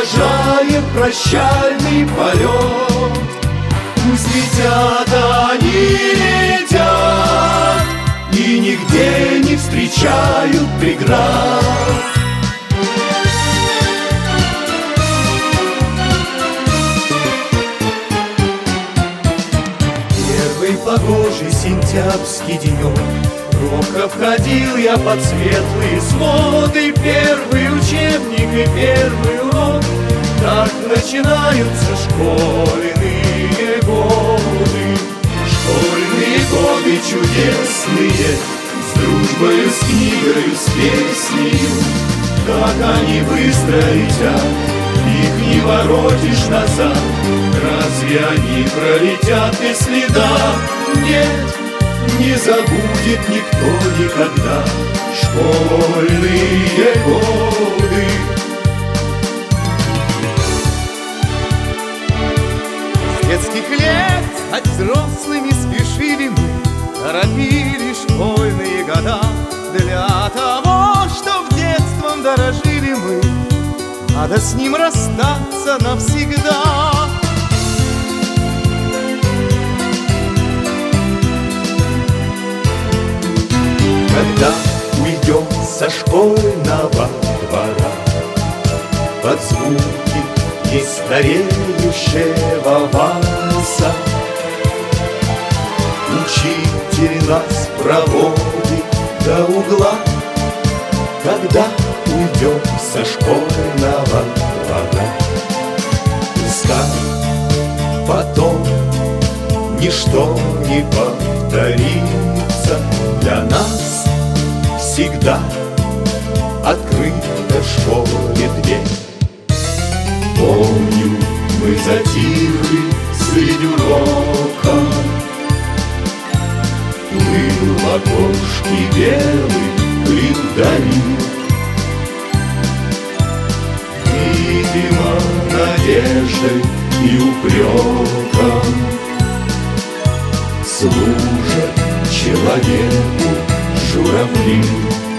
провожаем прощальный полет. Пусть летят они, летят, и нигде не встречают преград. Первый погожий сентябрьский денек робко входил я под светлые своды. Первый учебник и первый урок, так начинаются школьные годы. Школьные годы чудесные, с дружбою, с книгою, с песнею. Как они быстро летят, их не воротишь назад. Разве они пролетят без следа? Нет, не забудет никто никогда школьные годы. С детских лет стать взрослыми спешили мы, торопили школьные года. Для того, чтоб детством дорожили мы, надо с ним расстаться навсегда. Когда уйдем со школьного двора под звуки нестареющего вальса, учитель нас проводит до угла. Когда уйдем со школьного двора, пускай потом ничто не повторится. Для нас всегда открыта в школе дверь. Помню, мы затихли среди урока, плыл в окошке белый клин вдали. Видимо, надеждой и упреком служат человеку журавли.